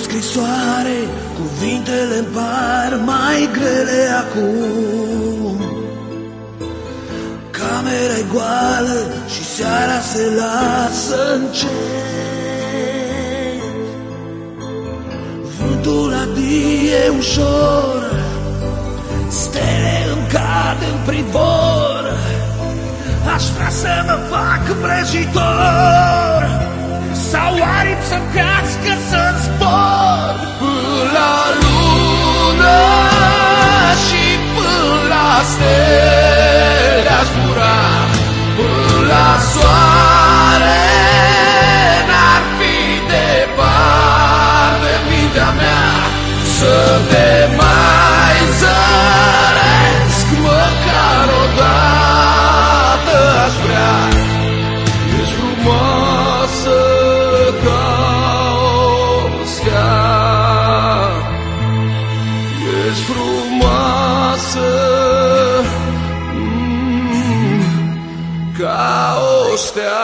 scrisoare, cuvintele-mi par mai grele acum. Camera e goală și seara se lasă încet. Vântul adie ușor, stele îmi cad în privor. Aș vrea să mă fac vrăjitor, sau aripi să-mi crească să-mi zbor până la lună și până la stele. Aș zbura până la soare, n-ar fi departe mintea mea să te mai zăresc măcar odată. Aș vrea, ești frumoasă ca o stea, ești frumoasă ca o stea.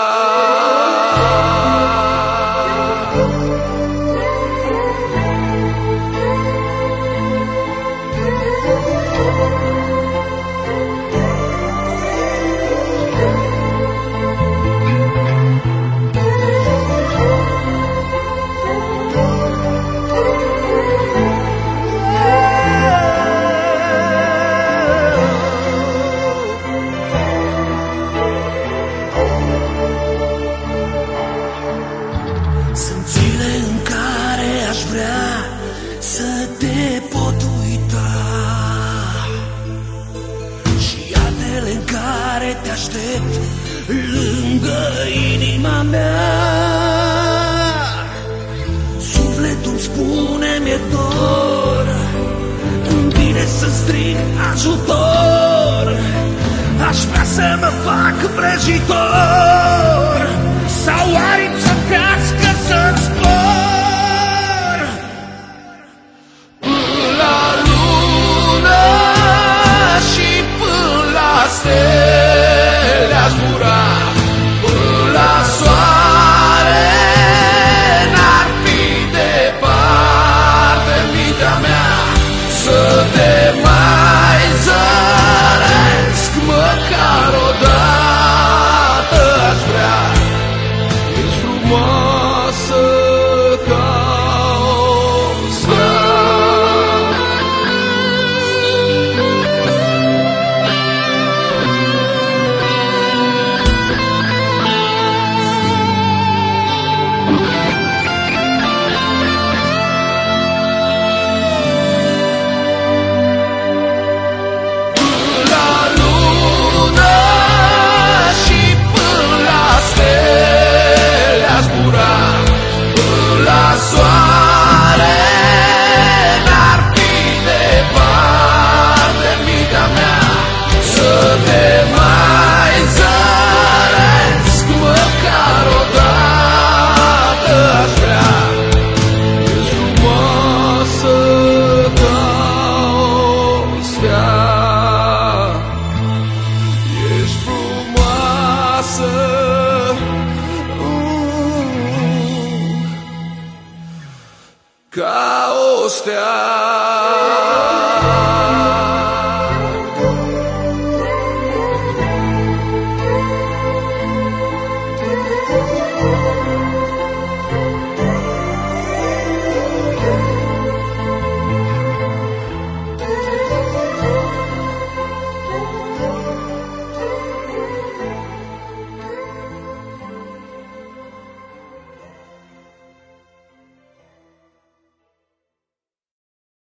Sunt zile în care aș vrea să te pot uita și altele în care te aștept lângă inima mea. Sufletul-mi spune mi-e dor, îmi vine să strig ajutor. Aș vrea să mă fac vrăjitor, sau aripi să-mi crească să-mi zbor până la lună și până la stele. Aș zbura până la soare, n-ar fi departe mintea mea să te mai zăresc măcar odată. Aș vrea, ești frumoasă ca o stea. Până la lună și până la stele. Aș zbura până la soare, n-ar fi departe mintea mea să te mai zăresc măcar odată. Aș vrea, ești frumoasă ca o stea, ești frumoasă ca o stea.